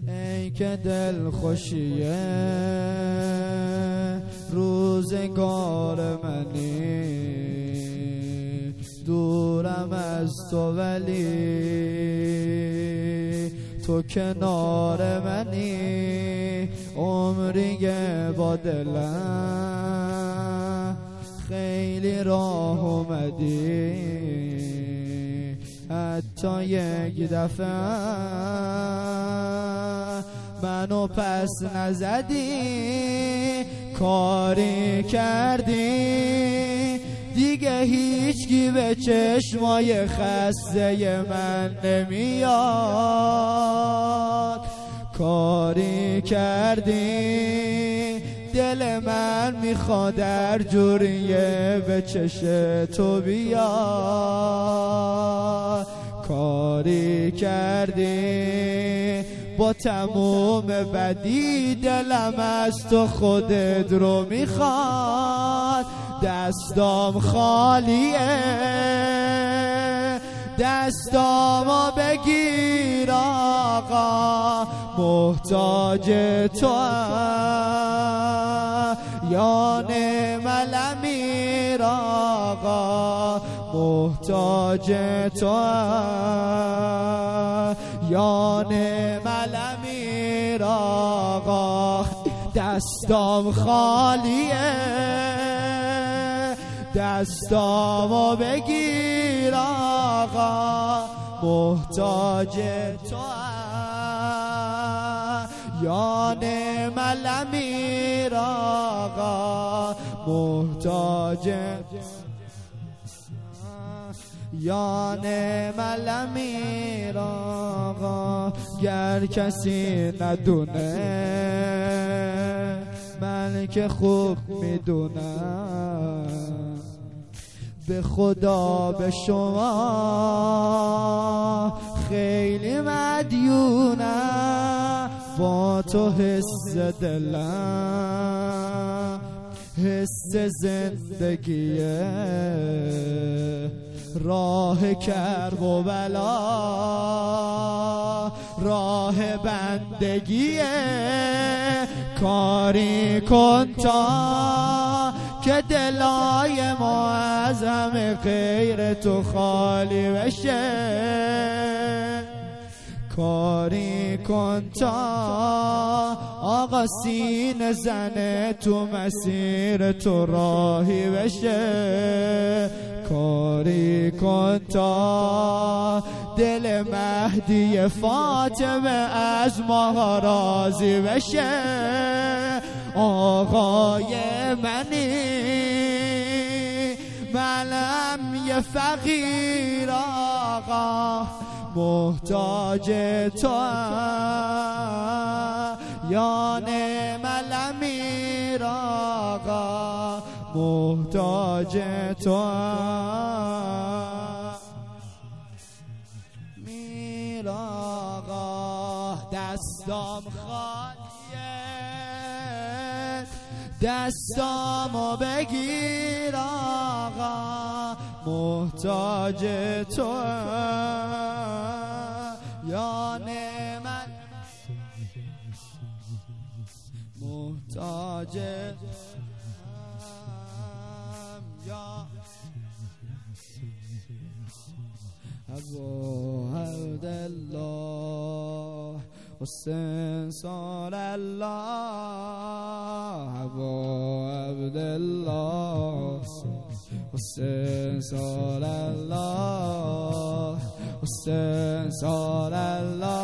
ای که دل خوشیه روزگار منی، دورم از تو ولی تو کنار منی. عمری با دلم خیلی راه اومدی، حتی یک دفعه منو پس نزدی. کاری کردی دیگه هیچکی به چشمای خسته من نمیاد. کاری کردی دل من میخواد در جوریه به چش تو بیاد. کاری کردی با تموم بدی دلم از تو خودت رو میخواد. دستام خالیه، دستامو بگیر آقا، محتاج تو یا نعم الامیر آقا، محتاج تو یا نعم الامیر آقا. دستام خالیه، دستامو بگیر آقا، محتاج تو یا نعم الامیر آقا، محتاج یا نعم الامیر آقا. گر کسی ندونه من که خوب میدونم، به خدا به شما خیلی مدیونم. با تو حس دلم حس زندگیه، راه کرب و بلا راه بندگیه. کاری کن تا که دلای ما از همه غیر تو خالی بشه. کاری کن تا آقا سینه زنه تو مسیر تو راهی بشه. کاری کن تا دل مهدی فاطمه از ما راضی بشه. آقای منی، منم یه فقیر آقا، محتاج تو یا نعم الامیر آقا، محتاج تو میر آقا. دستام خالیه، دستامو بگیر آقا، محتاج تو یا نعم محتاج یا ابو عبدالله حسین صلی الله، ابو عبدالله حسین صلی الله، حسین صلی الله.